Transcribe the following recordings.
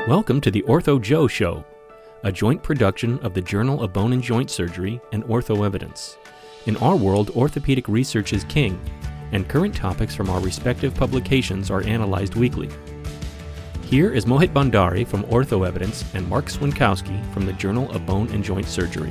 Welcome to the Ortho Joe Show, a joint production of the Journal of Bone and Joint Surgery and Ortho Evidence. In our world, orthopedic research is king, and current topics from our respective publications are analyzed weekly. Here is Mohit Bhandari from Ortho Evidence and Mark Swinkowski from the Journal of Bone and Joint Surgery.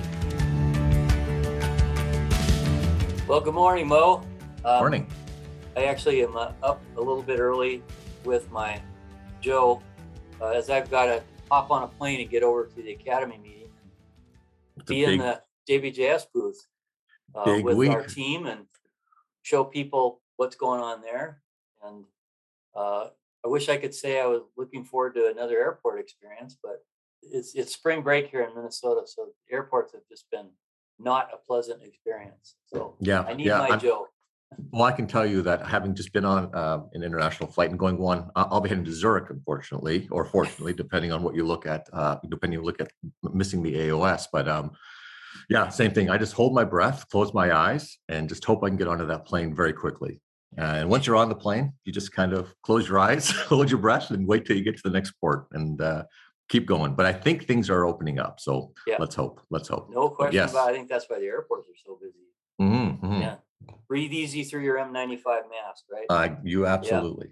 Well, good morning, Mo. Morning. I actually am up a little bit early with my Joe, as I've got to hop on a plane and get over to the Academy meeting and be in the JBJS booth with our team and show people what's going on there. And I wish I could say I was looking forward to another airport experience, but it's spring break here in Minnesota, so airports have just been not a pleasant experience. So I need my Joe. Well, I can tell you that having just been on an international flight and going one, I'll be heading to Zurich, unfortunately, or fortunately, depending on what you look at, missing the AOS. But same thing. I just hold my breath, close my eyes, and just hope I can get onto that plane very quickly. And once you're on the plane, you just kind of close your eyes, hold your breath, and wait till you get to the next port and keep going. But I think things are opening up. So let's hope. No question about it. I think that's why the airports are so busy. Mm-hmm. Yeah. Breathe easy through your N95 mask, right? You absolutely.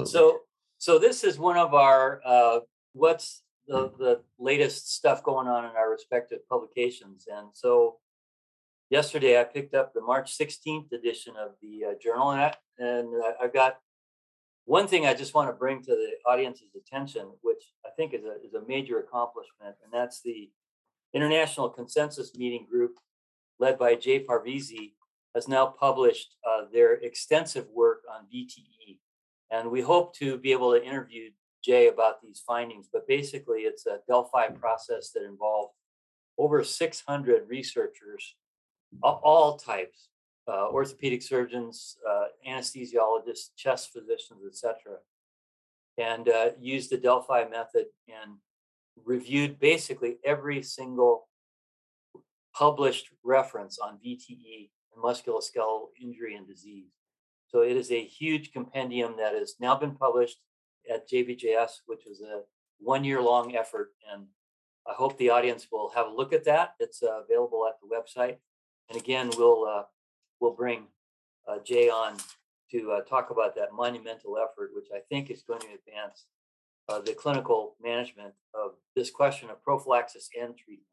So this is one of our what's the latest stuff going on in our respective publications. And so yesterday I picked up the March 16th edition of the journal, and I've got one thing I just want to bring to the audience's attention, which I think is a major accomplishment, and that's the International Consensus Meeting Group led by Jay Parvizi has now published their extensive work on VTE. And we hope to be able to interview Jay about these findings, but basically it's a Delphi process that involved over 600 researchers, all types, orthopedic surgeons, anesthesiologists, chest physicians, etc., and used the Delphi method and reviewed basically every single published reference on VTE and musculoskeletal injury and disease. So it is a huge compendium that has now been published at JBJS, which is a 1-year-long effort. And I hope the audience will have a look at that. It's available at the website. And again, we'll bring Jay on to talk about that monumental effort, which I think is going to advance the clinical management of this question of prophylaxis and treatment.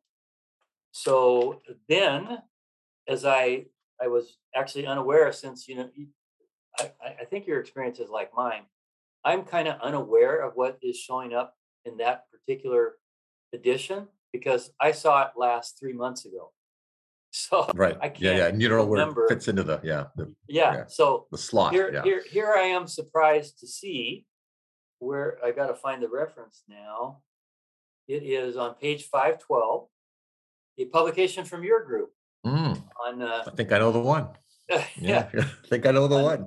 So then, as I was actually unaware, since I think your experience is like mine, I'm kind of unaware of what is showing up in that particular edition because I saw it last 3 months ago. So right, I can't and you don't know remember. where it fits into the So the slot. Here I am surprised to see where I got to find the reference now. It is on page 512. A publication from your group on I think I know the one. I think I know the one.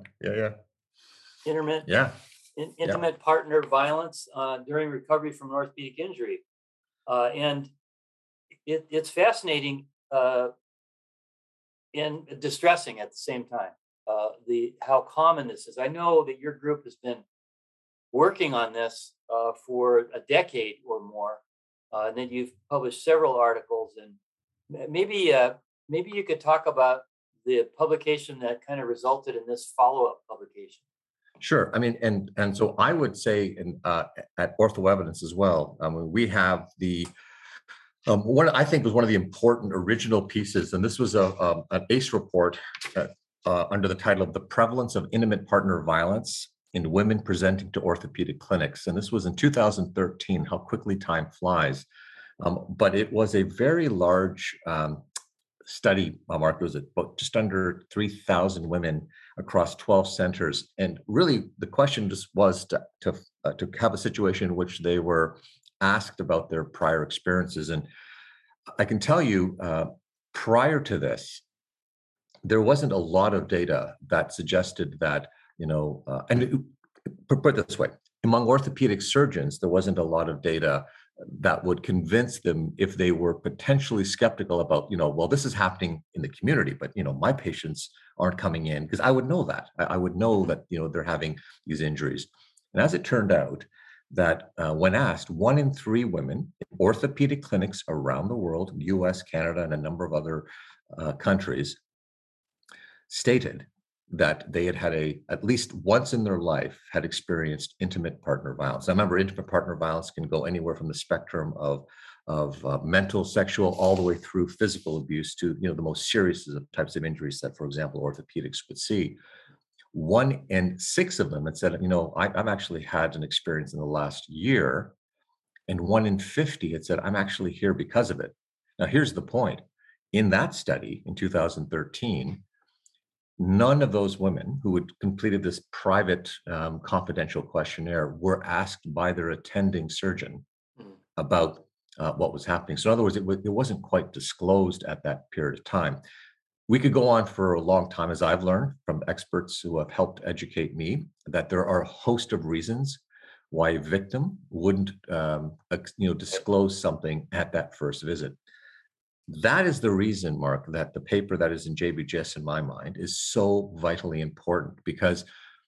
Intimate partner violence during recovery from an orthopedic injury, and it's fascinating and distressing at the same time. How common this is. I know that your group has been working on this for a decade or more. And then you've published several articles, and maybe you could talk about the publication that kind of resulted in this follow-up publication. Sure. I mean, and so I would say at Ortho Evidence as well, we have the one I think was one of the important original pieces, and this was an ACE report under the title of "The Prevalence of Intimate Partner Violence in Women Presenting to Orthopedic Clinics," and this was in 2013. How quickly time flies! But it was a very large study. Mark, it was about just under 3,000 women across 12 centers, and really the question just was to have a situation in which they were asked about their prior experiences. And I can tell you, prior to this, there wasn't a lot of data that suggested that. And put it this way, among orthopedic surgeons, there wasn't a lot of data that would convince them if they were potentially skeptical about, well, this is happening in the community, but, my patients aren't coming in, because I would know that. I would know that, they're having these injuries. And as it turned out, that when asked, 1 in 3 women in orthopedic clinics around the world, US, Canada, and a number of other countries, stated that they had at least once in their life had experienced intimate partner violence. I remember intimate partner violence can go anywhere from the spectrum of mental, sexual, all the way through physical abuse to the most serious of types of injuries that, for example, orthopedics would see. 1 in 6 of them had said, I've actually had an experience in the last year, and 1 in 50 had said, I'm actually here because of it. Now, here's the point. In that study in 2013, none of those women who had completed this private confidential questionnaire were asked by their attending surgeon about what was happening. So in other words, it wasn't quite disclosed at that period of time. We could go on for a long time, as I've learned from experts who have helped educate me, that there are a host of reasons why a victim wouldn't disclose something at that first visit. That is the reason, Mark, that the paper that is in JBJS, in my mind, is so vitally important, because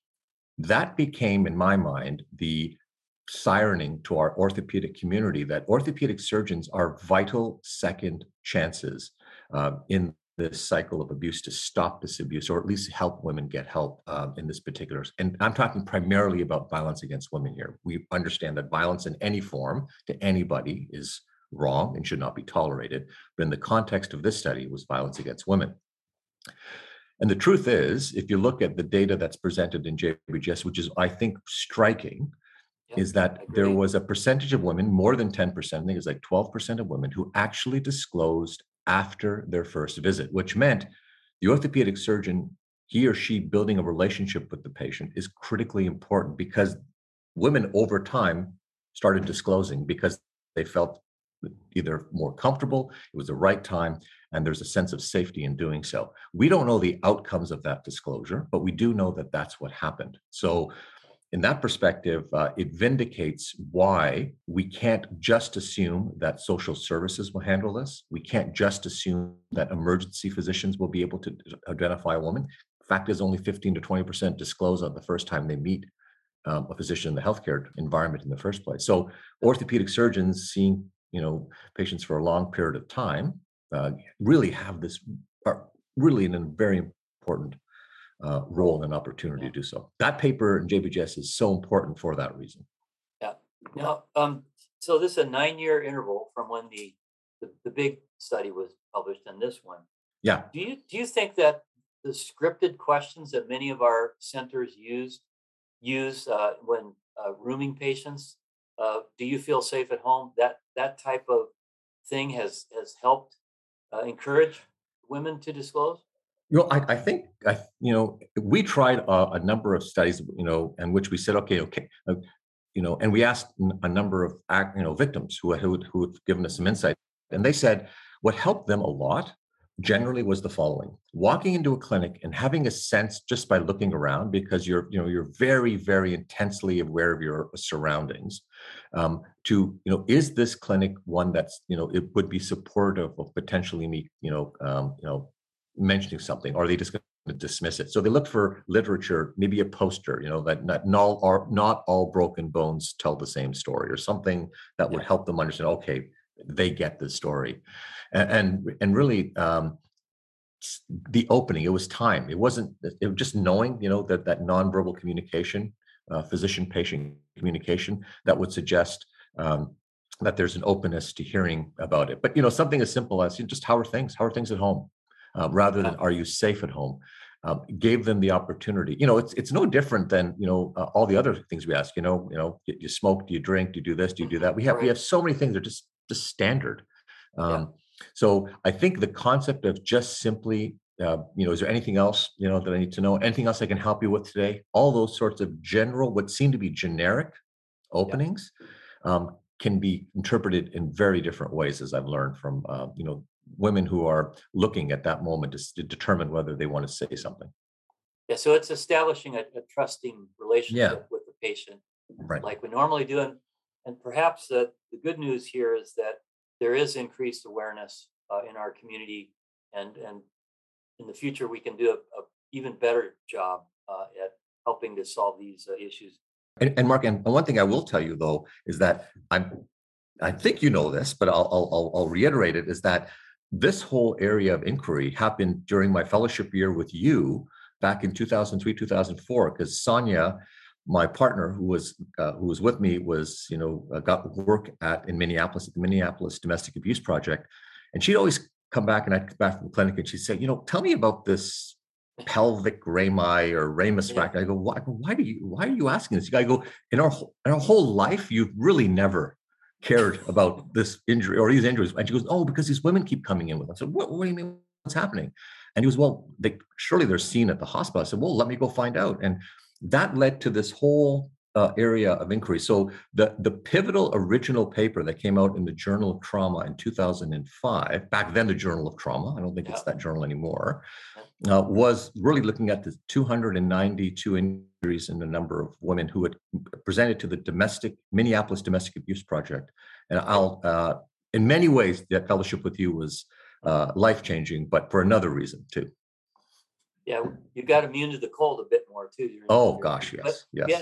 that became, in my mind, the sirening to our orthopedic community that orthopedic surgeons are vital second chances in this cycle of abuse, to stop this abuse, or at least help women get help in this particular. And I'm talking primarily about violence against women here. We understand that violence in any form to anybody is wrong and should not be tolerated. But in the context of this study, it was violence against women. And the truth is, if you look at the data that's presented in JBJS, which is, I think, striking, is that there was a percentage of women, more than 10%, I think it was like 12% of women, who actually disclosed after their first visit, which meant the orthopedic surgeon, he or she building a relationship with the patient is critically important, because women over time started disclosing because they felt either more comfortable, it was the right time, and there's a sense of safety in doing so. We don't know the outcomes of that disclosure, but we do know that that's what happened. So in that perspective, it vindicates why we can't just assume that social services will handle this. We can't just assume that emergency physicians will be able to identify a woman. Fact is, only 15 to 20% disclose on the first time they meet a physician in the healthcare environment in the first place. So orthopedic surgeons seeing patients for a long period of time really have this, are really in a very important role and opportunity to do so. That paper in JBJS is so important for that reason. Yeah. Now, so this is a 9-year interval from when the big study was published and this one. Yeah. Do you think that the scripted questions that many of our centers use when rooming patients, do you feel safe at home? That type of thing has helped encourage women to disclose? I think we tried a number of studies, in which we said, okay, and we asked a number of victims who had given us some insight, and they said what helped them a lot generally was the following: walking into a clinic and having a sense, just by looking around, because you're very, very intensely aware of your surroundings, is this clinic one that's it would be supportive of potentially me mentioning something, or are they just going to dismiss it? So they look for literature, maybe a poster, that not all broken bones tell the same story, or something that would help them understand, okay, they get this story. And really, the opening, it was time. It was just knowing, that nonverbal communication, physician-patient communication, that would suggest that there's an openness to hearing about it. But, something as simple as just how are things at home? Rather than are you safe at home, gave them the opportunity. It's no different than all the other things we ask. Do you smoke? Do you drink? Do you do this? Do you do that? We have so many things that are just standard. So I think the concept of just simply, is there anything else that I need to know? Anything else I can help you with today? All those sorts of general, what seem to be generic openings, can be interpreted in very different ways, as I've learned from women who are looking at that moment to determine whether they want to say something. Yeah, so it's establishing a trusting relationship with the patient, right, like we normally do. And perhaps the good news here is that there is increased awareness in our community, and in the future we can do a even better job at helping to solve these issues. And Mark, and one thing I will tell you though is that I think you know this, but I'll reiterate it, is that this whole area of inquiry happened during my fellowship year with you back in 2003, 2004, because Sonia, my partner who was with me, was got work in Minneapolis at the Minneapolis Domestic Abuse Project, and she'd always come back, and I'd come back from the clinic and she'd say, tell me about this pelvic rami or ramus factor. I go, why are you asking this? I go, in our whole life, you've really never cared about this injury or these injuries. And she goes, oh, because these women keep coming in with them. I said, what do you mean? What's happening? And he goes, well, surely they're seen at the hospital. I said, well, let me go find out. And that led to this whole area of inquiry. So the pivotal original paper that came out in the Journal of Trauma in 2005, back then the Journal of Trauma, I don't think it's that journal anymore, was really looking at the 292 injuries in the number of women who had presented to the Minneapolis Domestic Abuse Project. And I'll, in many ways, that fellowship with you was life-changing, but for another reason too. Yeah, you got immune to the cold a bit more too. Oh gosh, yes, yes. Yeah,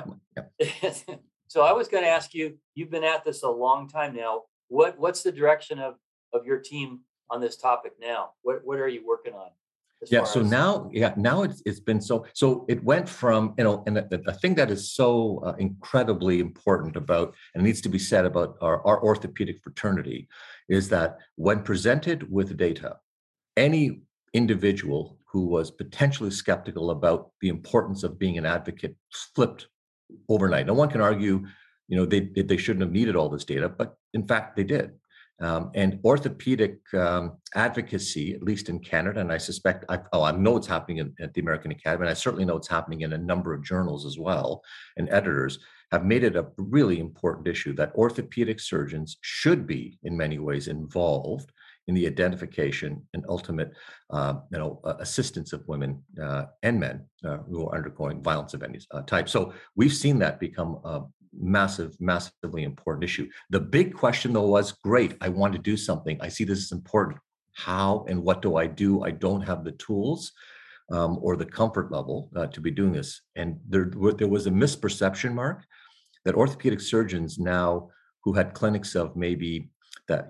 so I was going to ask you. You've been at this a long time now. What's the direction of your team on this topic now? What are you working on? So now it's been so it went from, and the thing that is so incredibly important about, and needs to be said about our orthopedic fraternity, is that when presented with data, any individual who was potentially skeptical about the importance of being an advocate flipped overnight. No one can argue, they shouldn't have needed all this data, but in fact they did. And orthopedic advocacy, at least in Canada, and I suspect, I know it's happening at the American Academy, and I certainly know it's happening in a number of journals as well, and editors have made it a really important issue that orthopedic surgeons should be, in many ways, involved in the identification and ultimate, assistance of women and men who are undergoing violence of any type. So we've seen that become a massively important issue. The big question, though, was, great, I want to do something. I see this as important. How and what do? I don't have the tools or the comfort level to be doing this. And there was a misperception, Mark, that orthopedic surgeons now who had clinics of maybe that,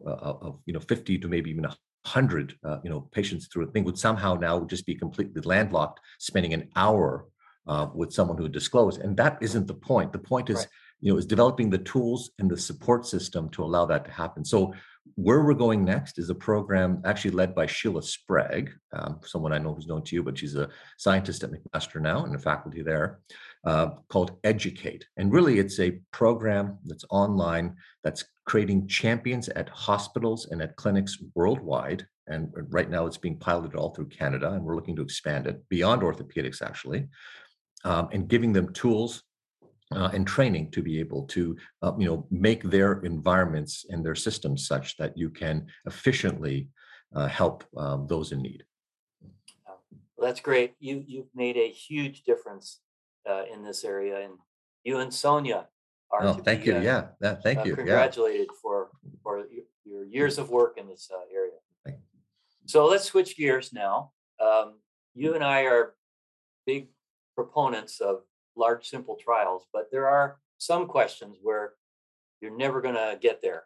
50 to maybe even 100, patients through a thing would somehow now just be completely landlocked, spending an hour with someone who would disclose. And that isn't the point. The point is, is developing the tools and the support system to allow that to happen. So where we're going next is a program actually led by Sheila Sprague, someone I know who's known to you, but she's a scientist at McMaster now and a faculty there, called Educate. And really it's a program that's online that's creating champions at hospitals and at clinics worldwide. And right now it's being piloted all through Canada, and we're looking to expand it beyond orthopedics, actually, and giving them tools and training to be able to, make their environments and their systems such that you can efficiently help those in need. Well, that's great. You've made a huge difference in this area, and you and Sonia are. Thank you. Thank you. Congratulated for your years of work in this area. So let's switch gears now. You and I are big proponents of large, simple trials, but there are some questions where you're never going to get there,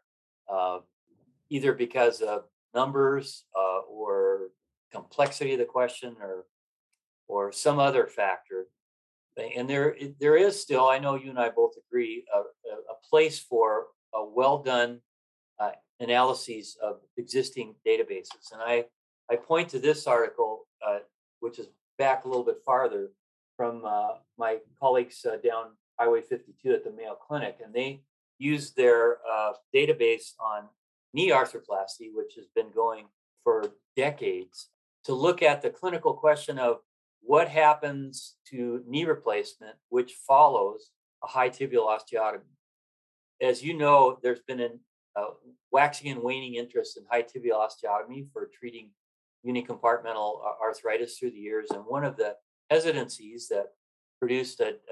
either because of numbers or complexity of the question or some other factor. And there is still, I know you and I both agree, a place for a well-done analyses of existing databases. And I point to this article, which is back a little bit farther, from my colleagues down Highway 52 at the Mayo Clinic, and they used their database on knee arthroplasty, which has been going for decades, to look at the clinical question of what happens to knee replacement, which follows a high tibial osteotomy. As you know, there's been a waxing and waning interest in high tibial osteotomy for treating unicompartmental arthritis through the years, and one of the hesitancies that produced a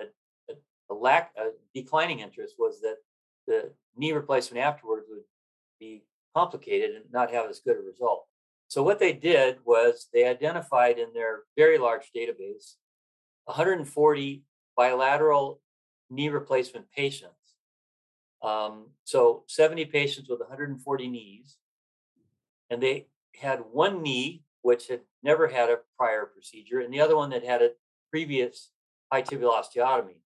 declining interest was that the knee replacement afterwards would be complicated and not have as good a result. So what they did was they identified in their very large database 140 bilateral knee replacement patients. So 70 patients with 140 knees, and they had one knee which had never had a prior procedure, and the other one that had a previous high tibial osteotomy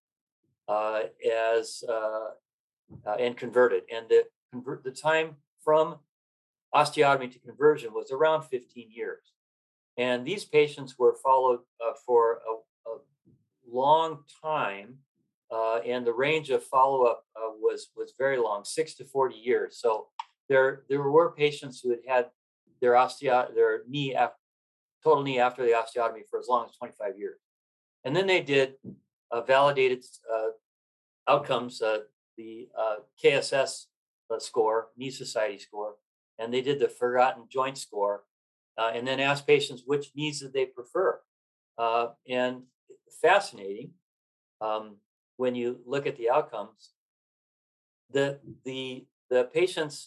and converted. And the time from osteotomy to conversion was around 15 years. And these patients were followed for a long time, and the range of follow-up was very long, 6 to 40 years. So there were patients who had their knee, total knee after the osteotomy for as long as 25 years. And then they did validated outcomes, the KSS score, Knee Society score, and they did the Forgotten Joint score, and then asked patients which knees did they prefer. And fascinating, when you look at the outcomes, the patients,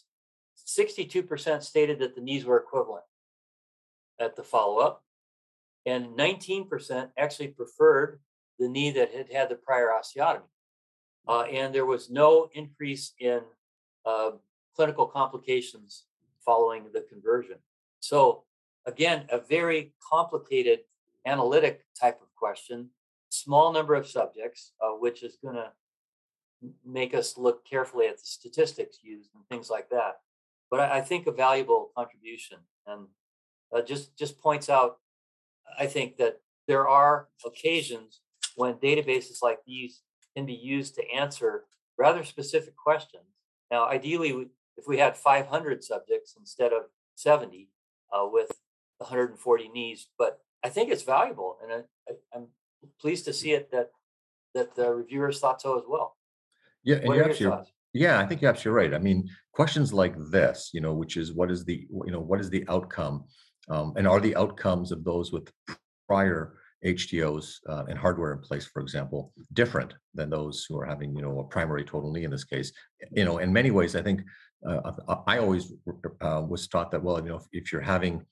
62% stated that the knees were equivalent at the follow-up, and 19% actually preferred the knee that had had the prior osteotomy. And there was no increase in clinical complications following the conversion. So again, a very complicated analytic type of question, small number of subjects, which is going to make us look carefully at the statistics used and things like that. But I think a valuable contribution, and just points out, I think, that there are occasions when databases like these can be used to answer rather specific questions. Now, ideally, if we had 500 subjects instead of 70 with 140 knees, but I think it's valuable, and I'm pleased to see it that the reviewers thought so as well. Yeah, and What are your thoughts? yeah, I think you're absolutely right. I mean, questions like this, which is what is the outcome, and are the outcomes of those with prior HTOs and hardware in place, for example, different than those who are having, a primary total knee in this case? In many ways, I think I always was taught that, well, if you're having,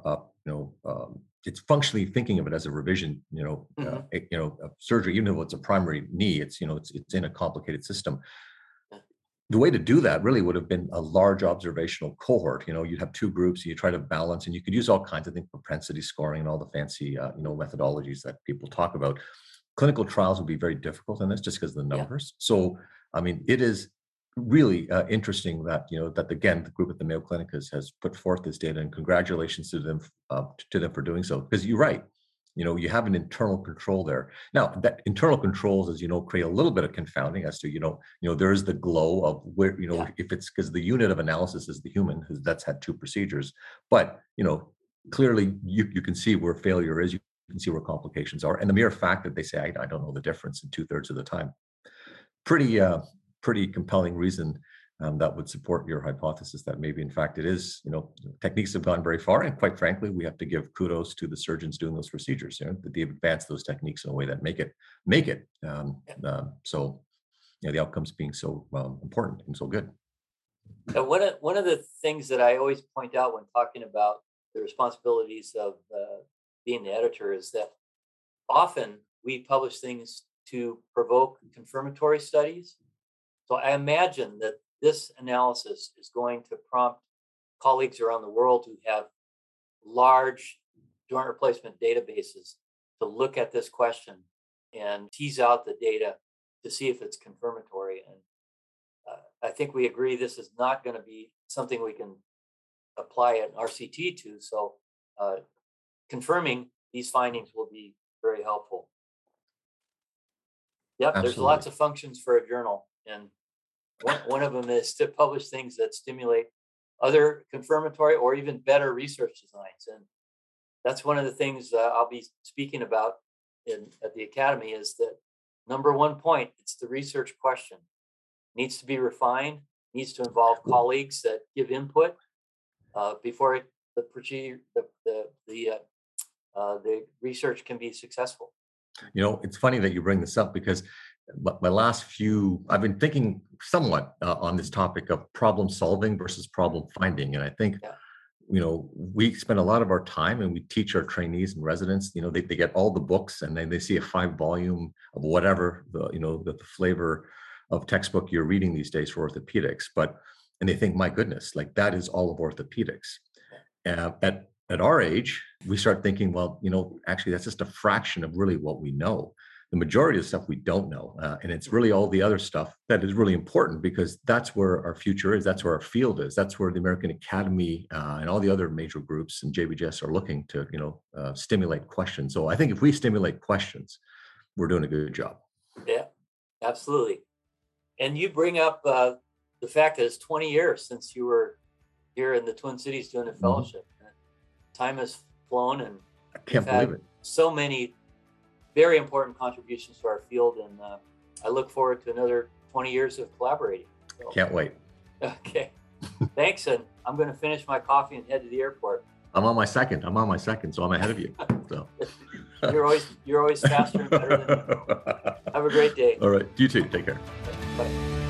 it's functionally thinking of it as a revision, surgery, even though it's a primary knee, it's in a complicated system. The way to do that really would have been a large observational cohort. You'd have two groups, you try to balance, and you could use all kinds of things, propensity scoring and all the fancy, methodologies that people talk about. Clinical trials would be very difficult in this just because of the numbers. Yeah. So, I mean, it is really interesting that, that again, the group at the Mayo Clinic has put forth this data, and congratulations to them for doing so. Because you're right. You have an internal control there. Now, that internal controls, as create a little bit of confounding as to, there is the glow of where, if it's because the unit of analysis is the human, because that's had two procedures. But, clearly you can see where failure is, you can see where complications are. And the mere fact that they say, I don't know the difference in 2/3 of the time, pretty compelling reason that would support your hypothesis that maybe, in fact, it is, techniques have gone very far. And quite frankly, we have to give kudos to the surgeons doing those procedures, that they've advanced those techniques in a way that make it. So, the outcomes being so important and so good. So one of the things that I always point out when talking about the responsibilities of being the editor is that often we publish things to provoke confirmatory studies. So I imagine that this analysis is going to prompt colleagues around the world who have large joint replacement databases to look at this question and tease out the data to see if it's confirmatory. And I think we agree this is not going to be something we can apply an RCT to. So confirming these findings will be very helpful. Yep, Absolutely. There's lots of functions for a journal, and one of them is to publish things that stimulate other confirmatory or even better research designs. And that's one of the things I'll be speaking about at the Academy, is that number one point, it's the research question. Needs to be refined, needs to involve colleagues that give input before the research can be successful. It's funny that you bring this up, because I've been thinking somewhat on this topic of problem solving versus problem finding. And I think we spend a lot of our time and we teach our trainees and residents, they get all the books and then they see a 5-volume of whatever the flavor of textbook you're reading these days for orthopedics, and they think, my goodness, like that is all of orthopedics. At our age, we start thinking, well, actually that's just a fraction of really what we know. The majority of stuff we don't know. And it's really all the other stuff that is really important, because that's where our future is. That's where our field is. That's where the American Academy and all the other major groups and JBJS are looking to, stimulate questions. So I think if we stimulate questions, we're doing a good job. Yeah, absolutely. And you bring up the fact that it's 20 years since you were here in the Twin Cities doing a fellowship. Time has flown, and I can't believe it. So many very important contributions to our field, and I look forward to another 20 years of collaborating. So, can't wait. Okay. Thanks, and I'm going to finish my coffee and head to the airport. I'm on my second, so I'm ahead of you. So you're always faster and better than me. Have a great day. All right. You too. Take care. Bye.